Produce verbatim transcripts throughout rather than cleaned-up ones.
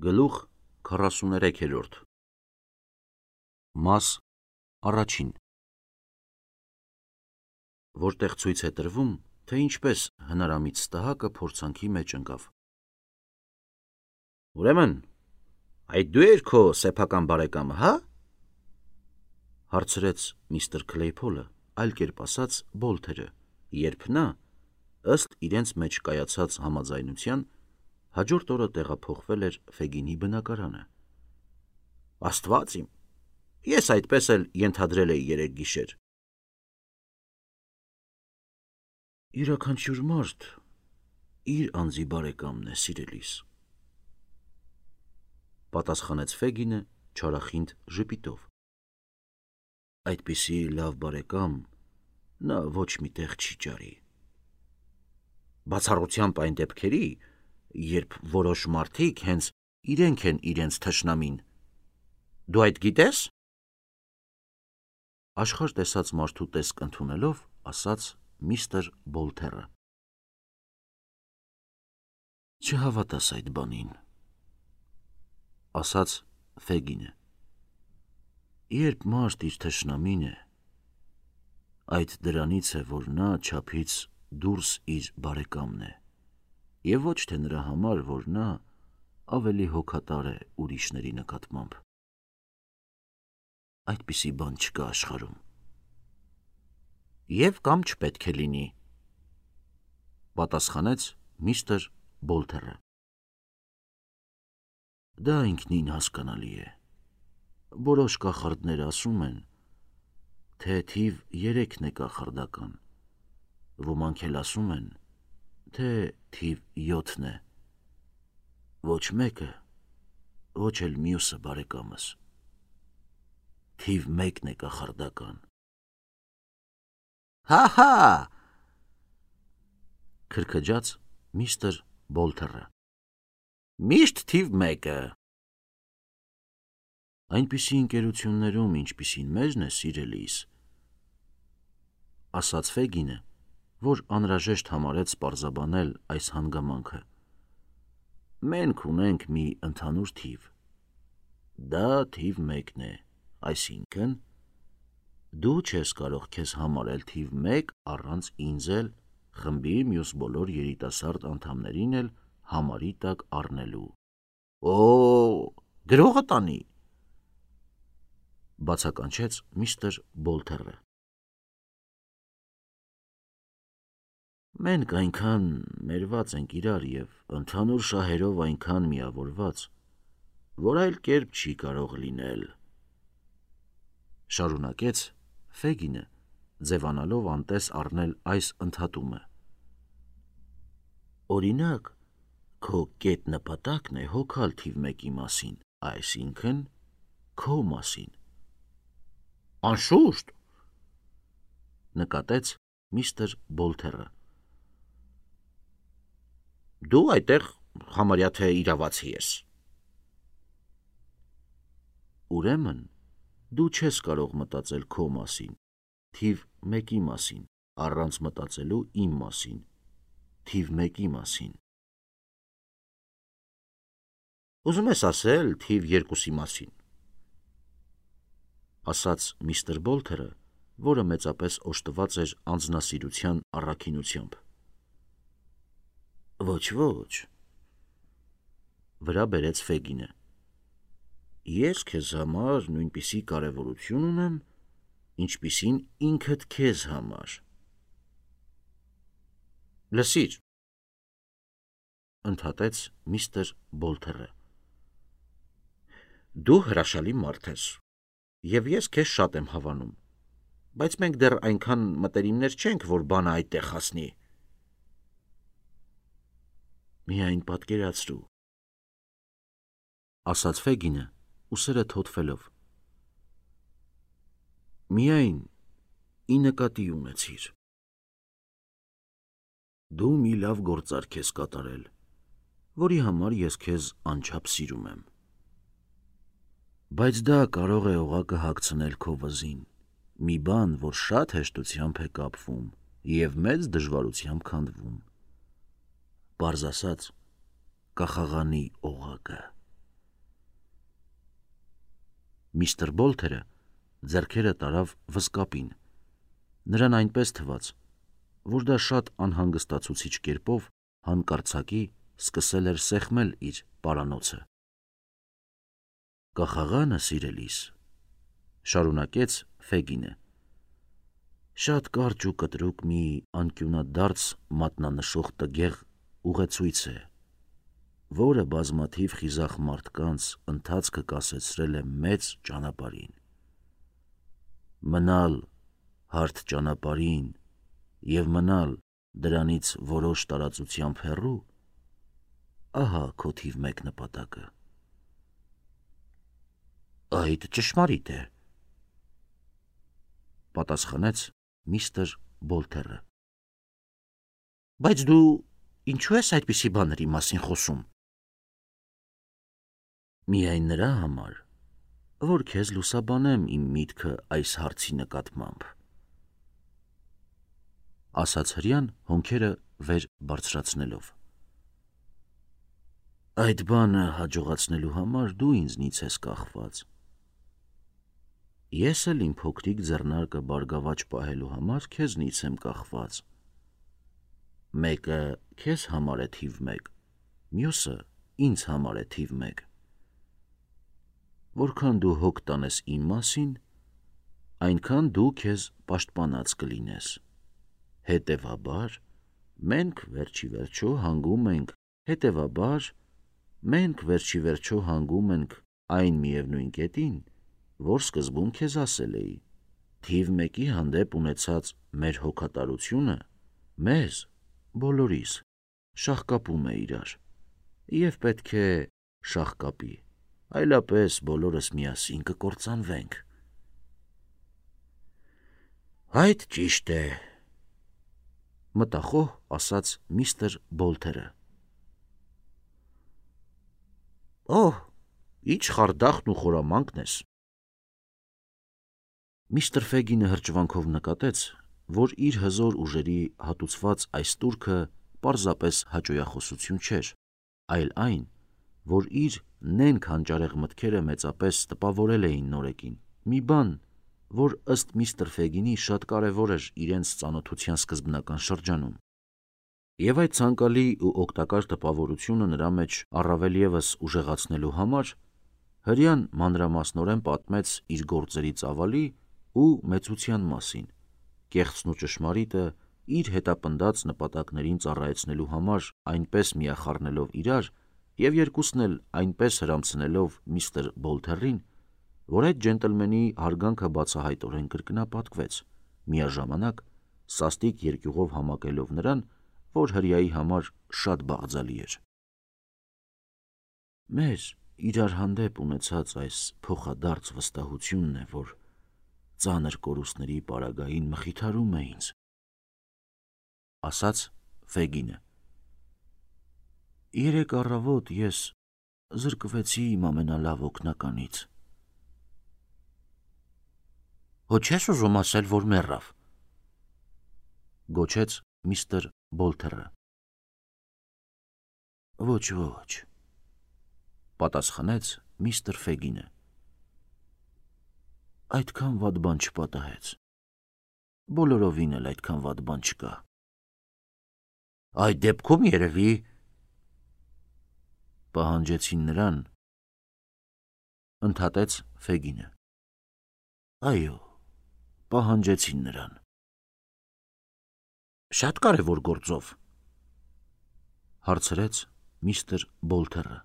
Գլուխ քառասուներեքերորդ Մաս առաջին Որտեղ ցույց է տրվում, թե ինչպես հնարամիտ ստահակը փորձանքի մեջ ընկավ։ Ուրեմն, այդ դու ես քո սեփական բարեկամը, հա? Հարցրեց միստր Քլեյփոլը, այլ կերպ ասած Բոլթերը, երբ նա, ըստ իրենց մեջ կայացած համաձայնության, հաջորդ օրը տեղափոխվել էր Ֆեգինի բնակարանը։ Աստված իմ, ես այդպես էլ ենթադրել էի երեք գիշեր։ Յուրաքանչյուր մարդ իր անձի բարեկամն է, սիրելիս, պատասխանեց Ֆեգինը չարախինդ ժպիտով։ Այդպիսի լավ բարեկամ նա ոչ մի տեղ չի ճարի։ Բացառությամբ այն դեպքերի, երբ որոշ մարդիկ հենց իրենք են իրենց թշնամին։ Դու այդ գիտես? Աշխարհ տեսած մարդու տեսք ընդունելով, ասաց միստր Բոլթերը։ Չհավատաս այդ բանին, ասաց Ֆեգինը։ Երբ մարդ իր թշնամին է, այդ դրանից է, որ նա չափից դուրս իր բարեկամն է, և ոչ թե նրա համար, որ նա ավելի հոգատար է ուրիշների նկատմամբ։ Այդպիսի բան չկա աշխարհում։ Եվ կամ չպետք է լինի, պատասխանեց միստր Բոլթերը։ Դա ինքնին հասկանալի է։ Որոշ կախարդներ ասում են, թե թիվ երեքն է կախարդական, ոմանք էլ ասում են, թե թիվ յոթն է։ Ոչ մեկը, ոչ էլ մյուսը բարեկամս։ Թիվ մեկն է կախարդական։ Հա-հա, քրքջաց միստր Բոլթերը։ Միշտ թիվ մեկը։ Այնպիսի ընկերություններում, ինչպիսին մերն է, սիրելիս, ասաց Ֆեգինը, որ անհրաժեշտ համարեց պարզաբանել այս հանգամանքը։ Մենք ունենք մի ընդհանուր թիվ։ Դա թիվ մեկն է, այսինքն դու չես կարող քեզ համարել թիվ մեկ առանց ինձ էլ, խմբի մյուս բոլոր երիտասարդ անդամներին էլ համարի տակ առնելու։ Օ, գրողը տանի, բացականչեց միստր Բոլթերը։ Մենք այնքան մերված ենք իրար և ընդհանուր շահերով այնքան միավորված, որ այլ կերպ չի կարող լինել, շարունակեց Ֆեգինը, ձևանալով անտես առնել այս ընդհատումը։ Օրինակ, քո կետ նպատակն է հոգալ թիվ մեկի մասին, այսինքն քո մասին։ Անշուշտ, նկատեց միստր Բոլթերը։ Դու այդտեղ համարյա թե իրավացի ես։ Ուրեմն, դու չես կարող մտածել քո մասին, թիվ մեկի մասին, առանց մտածելու իմ մասին, թիվ մեկի մասին։ Ուզում ես ասել թիվ երկուսի մասին, ասաց միստր Բոլթերը, որը մեծապես օժտված էր անձնասիրության առաքինությամբ։ Ոչ, ոչ, վրա բերեց Ֆեգինը։ Ես քեզ համար նույնպիսի կարևորություն ունեմ, ինչպիսին ինքդ քեզ համար։ Լսիր, ընդհատեց միստր Բոլթերը։ Դու հրաշալի մարդ ես, և ես քեզ շատ եմ հավանում, բայց մենք դեռ այնքան մտերիմներ չենք, որ բանը այդտեղ հասնի։ Միայն պատկերացրու, ասաց Ֆեգինը, ուսերը թոթվելով։ Միայն ի նկատի ունեցիր։ Դու մի լավ գործարք ես կատարել, որի համար ես քեզ անչափ սիրում եմ։ Բայց դա կարող է օղակը հագցնել քո վզին, մի բան, որ շատ հեշտությամբ է կապվում և մեծ դժվարությամբ քանդվում։ Պարզ ասած, կախաղանի օղակը։ Միստր Բոլթերը ձեռքերը տարավ վզկապին։ Նրան այնպես թվաց, որ դա շատ անհանգստացուցիչ կերպով հանկարծակի սկսել էր սեղմել իր պարանոցը։ «Կախաղանը, սիրելիս», շարունակեց Ֆեգինը, շատ կարճ ու կտրուկ մի անկյունադարձ մատնանշող տգեղ ուղեցույց է, որը բազմաթիվ խիզախ մարդկանց ընթացքը կասեցրել է մեծ ճանապարհին։ Մնալ հարթ ճանապարհին և մնալ դրանից որոշ տարածությամբ հեռու, ահա քո թիվ մեկ նպատակը։ Այդ ճշմարիտ է, պատասխանեց միստր Բոլթերը։ Բայց դու ինչու ես այդպիսի բաների մասին խոսում։ Միայն նրա համար, որ քեզ լուսաբանեմ իմ միտքը այս հարցի նկատմամբ, ասաց հրեան հոնքերը վեր բարձրացնելով։ Այդ բանը հաջողացնելու համար դու ինձնից ես կախված։ Ես էլ իմ փոքրիկ ձեռնարկը բարգավաճ պահելու համար քեզնից եմ կախված։ Մեկը քեզ համար է թիվ մեկ, մյուսը ինձ համար է թիվ մեկ։ Որքան դու հոգ տանես իմ մասին, այնքան դու քեզ պաշտպանած կլինես։ Հետևաբար, մենք վերջի վերջո հանգում ենք, հետևաբար, մենք վերջի վերջո հանգում ենք այն միևնույն կետին, որ սկզբում քեզ ասել էի, թիվ մեկի հանդեպ ունեցած մեր հոգատարությունը մեզ բոլորիս շաղկապում է իրար, և պետք է շաղկապի, այլապես բոլորս միասին կկործանվենք։ Այդ ճիշտ է, մտախոհ ասաց միստր Բոլթերը։ Օհ, ինչ խարդախն ու խորամանկն ես։ Միստր Ֆեգինը հրճվանքով նկատեց, որ իր հզոր ուժերի հատուցված այս տուրքը պարզապես հաճոյախոսություն չէր, այլ այն, որ իր նենգ հանճարեղ մտքերը մեծապես տպավորել էին նորեկին, մի բան, որ ըստ միստր Ֆեգինի շատ կարևոր էր իրենց ծանոթության սկզբնական շրջանում։ Եվ այդ ցանկալի ու օգտակար տպավորությունը նրա մեջ առավել ևս ուժեղացնելու համար հրեան մանրամասնորեն պատմեց իր գործերի ծավալի ու մեծության մասին, կեղծն ու ճշմարիտը իր հետապնդած նպատակներին ծառայեցնելու համար այնպես միախառնելով իրար և երկուսն էլ այնպես հրամցնելով միստր Բոլթերին, որ այդ ջենտլմենի հարգանքը բացահայտորեն կրկնապատկվեց, միաժամանակ սաստիկ երկյուղով համակելով նրան, որ հրեայի համար շատ բաղձալի էր։ Մեր իրար հանդեպ ունեցած այս փոխադարձ վստահությունն է, որ ծանր կորուստների պարագային մխիթարում է ինձ, ասաց Ֆեգինը։ Երեկ առավոտ ես զրկվեցի իմ ամենալավ օգնականից։ Հո չես ուզում ասել, որ մեռավ, գոչեց միստր Բոլթերը։ Ոչ, ոչ, պատասխանեց միստր Ֆեգինը։ Այդքան վատ բան չպատահեց։ Բոլորովին էլ այդքան վատ բան չկա։ Այդ դեպքում երևի պահանջեցին նրան, ընդհատեց Ֆեգինը։ Այո, պահանջեցին նրան։ Շատ կարևոր գործով, հարցրեց միստր Բոլթերը։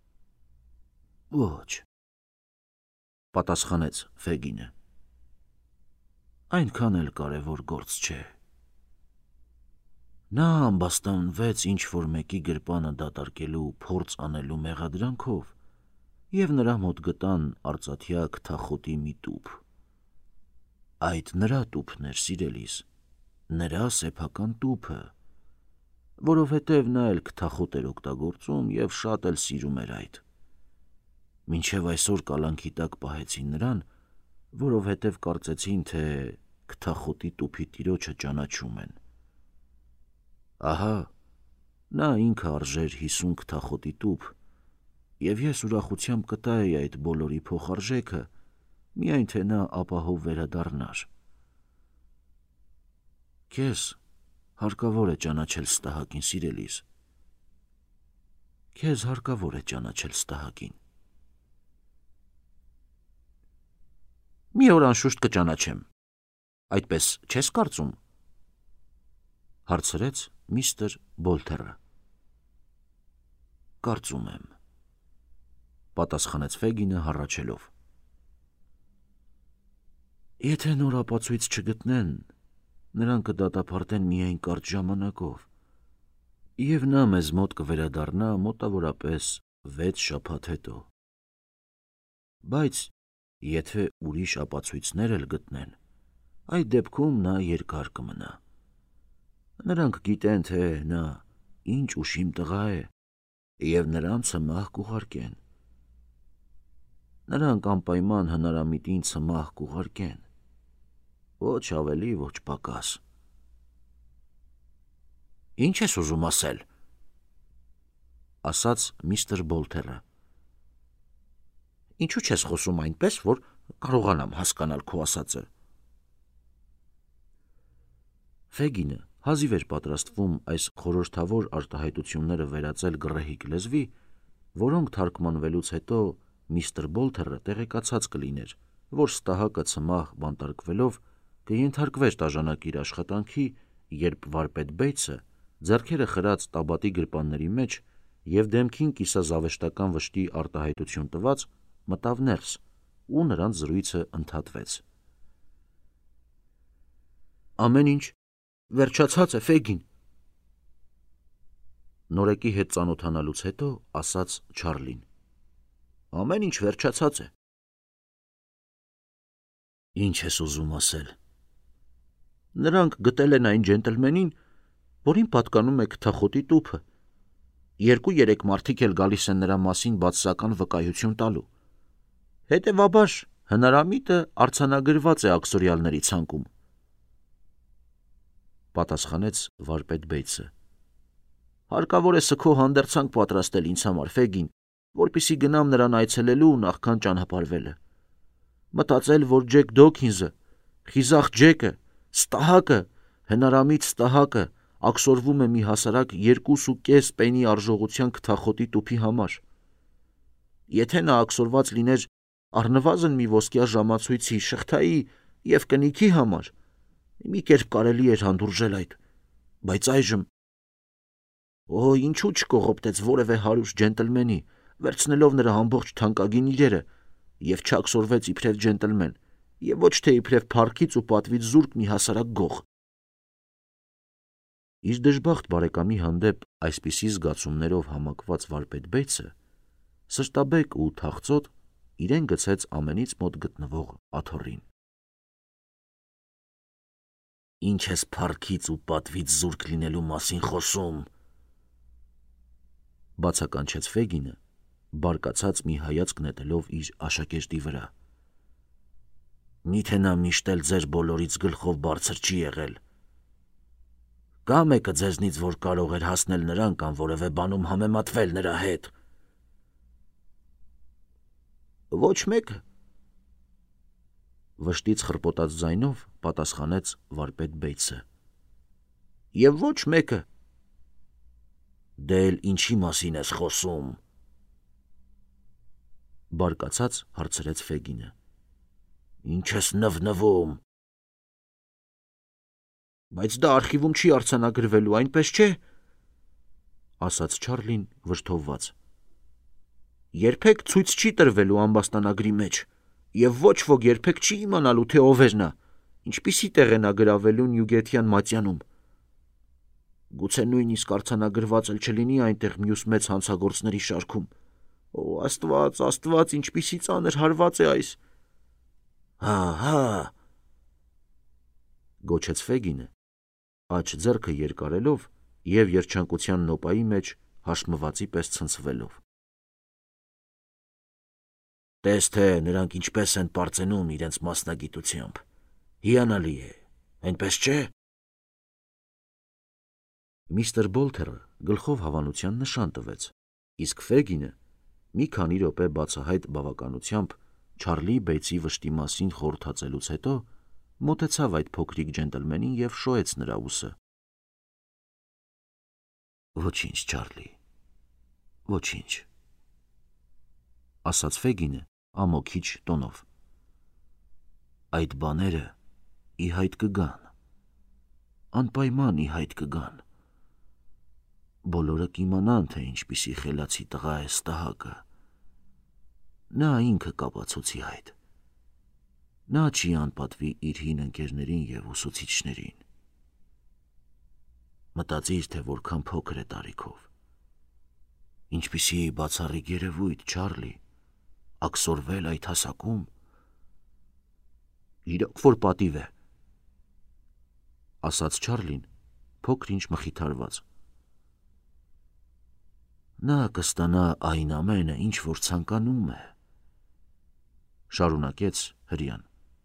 Ոչ, պատասխանեց Ֆեգինը։ Այնքան էլ կարևոր գործ չէ։ Նա ամբաստանվեց ինչ-որ մեկի գրպանը դատարկելու փորձ անելու մեղադրանքով, և նրա մոտ գտան արծաթյա քթախոտի մի տուփ։ Այդ նրա տուփն էր, սիրելիս, նրա սեփական տուփը, որովհետև նա էլ քթախոտ էր օգտագործում և շատ էլ սիրում էր այդ։ Մինչև այսօր կալանքի տակ պահեցին նրան, որովհետև կարծեցին, թե քթախոտի տուփի տիրոջը ճանաչում են։ Ահա, նա ինքը արժեր հիսուն քթախոտի տուփ, և ես ուրախությամբ կտայի այդ բոլորի փոխարժեքը, միայն թե նա ապահով վերադառնար։ Քեզ հարկավոր է ճանաչել Ստահակին, սիրելիս։ Քեզ հարկավոր է ճանաչել Ստահակին։ Մի օր անշուշտ կճանաչեմ։ Այդպես չես կարծում, հարցրեց միստր Բոլթերը։ Կարծում եմ, պատասխանեց Ֆեգինը հառաչելով։ Եթե նոր ապացույց չգտնեն, նրանք կդատապարտեն միայն կարճ ժամանակով, և նա մեզ մոտ կվերադառնա մոտավորապես վեց շաբաթ հետո։ Բայց եթե ուրիշ ապացույցներ էլ գտնեն, այդ դեպքում նա երկար կմնա։ Նրանք գիտեն, թե նա ինչ ուշիմ տղա է, և նրան ցմահ կուղարկեն։ Նրանք անպայման հնարամիտին ցմահ կուղարկեն, ոչ ավելի, ոչ պակաս։ Ինչ ես ուզում ասել, ասաց միստր Բոլթերը։ Ինչու չես խոսում այնպես, որ կարողանամ հասկանալ քո ասածը։ Ֆեգինը հազիվ էր պատրաստվում այս խորհրդավոր արտահայտությունները վերածել գռեհիկ լեզվի, որոնք թարգմանվելուց հետո միստր Բոլթերը տեղեկացած կլիներ, որ Ստահակը ցմահ բանտարկվելով կենթարկվեր տաժանակիր աշխատանքի, երբ վարպետ Բեյցը, ձեռքերը խրած տաբատի գրպանների մեջ և դեմքին կիսազավեշտական վշտի արտահայտություն տված, մտավ ներս, ու նրանց զրույցը ընդհատվեց։ Ամեն ինչ վերջացած է, Ֆեգին, նորեկի հետ ծանոթանալուց հետո ասաց Չարլին։ Ամեն ինչ վերջացած է։ Ինչ ես ուզում ասել։ Նրանք գտել են այն ջենտլմենին, որին պատկանում է քթախոտի տուփը։ Երկու-երեք մարդիկ էլ գալիս են նրա մասին բացասական վկայություն տալու։ Հետևաբար հնարամիտը արձանագրված է աքսորիալների ցանկում։ Պատասխանեց վարպետ Բեյցը։ Հարկավոր է սգո հանդերձանք պատրաստել ինձ համար, Ֆեգին, որպեսզի գնամ նրան այցելելու նախքան ճանապարհվելը։ Մտածել, որ Ջեք Դոքինզը, խիզախ Ջեկը, Ստահակը, հնարամիտ Ստահակը աքսորվում է մի հասարակ երկուս ու կես պենի արժողության քթախոտի տուփի համար։ Եթե նա աքսորված լիներ առնվազն մի ոսկյա ժամացույցի, շղթայի և կնիքի համար, մի կերպ կարելի էր հանդուրժել այդ, բայց այժմ… Օ, ինչու չկողոպտեց որևէ հարուստ ջենտլմենի, վերցնելով նրա ամբողջ թանկագին իրերը, և չաքսորվեց իբրև ջենտլմեն, և ոչ թե իբրև փառքից ու պատվից զուրկ մի հասարակ գող։ Իր դժբախտ բարեկամի հանդեպ այսպիսի զգացումներով համակված վարպետ Բեյցը սրտաբեկ ու թախծոտ իրեն գցեց ամենից մոտ գտնվող աթոռին։ Ինչ ես փառքից ու պատվից զուրկ լինելու մասին խոսում, բացականչեց Ֆեգինը, բարկացած մի հայացք նետելով իր աշակերտի վրա։ Միթե նա միշտ էլ ձեր բոլորից գլխով բարձր չի եղել։ Կա մեկը ձեզնից, որ կարող էր հասնել նրան կամ որևէ բանում համեմատվել նրա հետ։ Ոչ մեկը, վշտից խռպոտած ձայնով պատասխանեց վարպետ Բեյցը։ Եվ ոչ մեկը։ Դե էլ ինչի մասին ես խոսում, բարկացած հարցրեց Ֆեգինը։ Ինչ ես նվնվում։ Բայց դա արխիվում չի արձանագրվելու, այնպես չէ, ասաց Չարլին վրդովված։ Երբեք ցույց չի տրվելու ամբաստանագրի մեջ, և ոչ ոք երբեք չի իմանալու, թե ով էր նա, ինչպիսի տեղ է նա գրավելու Նյուգեթյան մատյանում։ Գուցե նույնիսկ արձանագրված էլ չլինի այնտեղ մյուս մեծ հանցագործների շարքում։ Օ, Աստված, Աստված, ինչպիսի ծանր հարված է այս։ Հա, հա, գոչեց Ֆեգինը, աջ ձեռքը երկարելով և երջանկության նոպայի մեջ հաշմվածի պես ցնցվելով։ Տես թե նրանք ինչպես են պարծենում իրենց մասնագիտությամբ։ Հիանալի է, այնպես չէ։ Միստր Բոլթերը գլխով հավանության նշան տվեց, իսկ Ֆեգինը մի քանի րոպե բացահայտ բավականությամբ Չարլի Բեյցի վշտի մասին խորհրդածելուց հետո մոտեցավ այդ փոքրիկ ջենտլմենին և շոյեց նրա ուսը։ Ոչինչ, Չարլի, ոչինչ, ասաց Ֆեգինը ամոքիչ տոնով։ Այդ բաները ի հայտ կգան, անպայման ի հայտ կգան։ Բոլորը կիմանան, թե ինչպիսի խելացի տղա է Ստահակը։ Նա ինքը կապացուցի այդ։ Նա չի անպատվի իր հին ընկերներին և ուսուցիչներին։ Մտածիր, թե որքան փոքր է տարիքով։ Ինչպիսի բացառիկ երևույթ, Չարլի, աքսորվել այդ հասակում։ Իրոք որ պատիվ է, ասաց Չարլին, փոքր ինչ մխիթարված։ Նա կստանա այն ամենը, ինչ որ ցանկանում է, շարունակեց հրեան։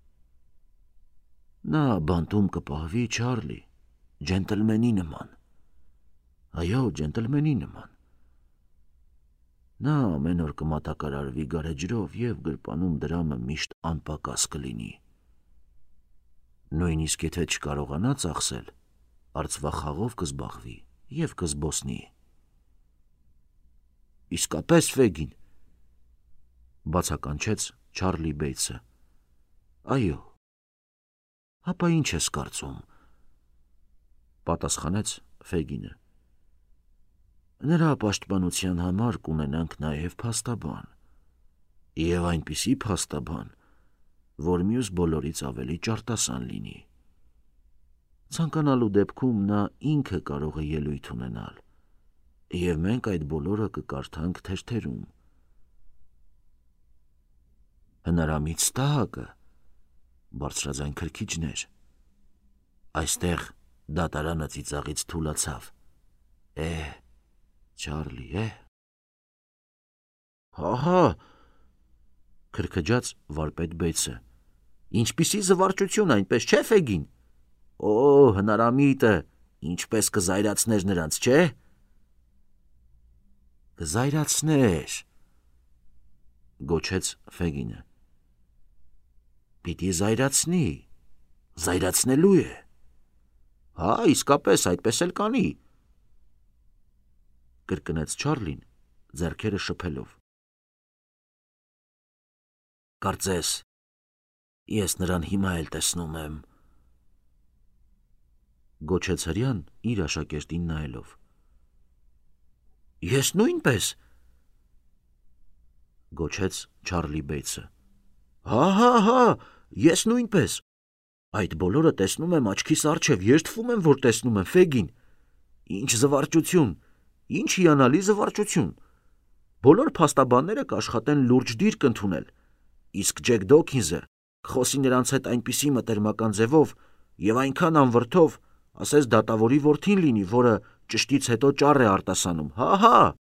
Նա բանտում կպահվի, Չարլի, ջենտլմենի նման։ Այո, ջենտլմենի նման։ Նա ամեն օր կմատակարարվի գարեջրով և գրպանում դրամը միշտ անպակաս կլինի։ Նույնիսկ եթե չկարողանա ծախսել, արծվախաղով կզբաղվի և կզբոսնի։ Իսկապես, Ֆեգին, բացականչեց Չարլի Բեյցը։ Այո, հապա ինչ ես կարծում, պատասխանեց Ֆեգինը։ Նրա պաշտպանության համար կունենանք նաև փաստաբան, և այնպիսի փաստաբան, որ մյուս բոլորից ավելի ճարտասան լինի։ Ցանկանալու դեպքում նա ինքը կարող է ելույթ ունենալ, և մենք այդ բոլորը կկարդանք թերթերում։ Հնարամիտ Ստահակը, բարձրաձայն քրքիջներ, այստեղ դատարանը ծիծաղից թուլացավ։ Է, Չարլի, է։ Հահա, քրքջաց վարպետ Բեյցը։ Ինչպիսի զվարճություն, այնպես չէ, Ֆեգին։ Օ, հնարամիտը, ինչպես կզայրացներ նրանց, չէ։ Կզայրացներ, գոչեց Ֆեգինը։ Պիտի զայրացնի, զայրացնելու է։ Հա, իսկապես, այդպես էլ կանի, կրկնեց Չարլին, ձեռքերը շփելով։ Կարծես, ես նրան հիմա էլ տեսնում եմ, գոչեց հրեան իր աշակերտին նայելով։ Ես նույնպես, գոչեց Չարլի Բեյցը։ Հա, հա, հա, ես նույնպես։ Այդ բոլորը տեսնում եմ աչքիս առջև, երդվում եմ, որ տեսնում եմ, Ֆեգին։ Ինչ զվարճություն, ինչ հիանալի զվարճություն։ Բոլոր փաստաբանները կաշխատեն լուրջ դիրք ընդունել, իսկ Ջեք Դոքինզը կխոսի նրանց հետ այնպիսի մտերմական ձևով և այնքան անվրդով, ասես դատավորի որդին լինի, որը ճշտից հետո ճառ է արտասանում։ Հա, հա։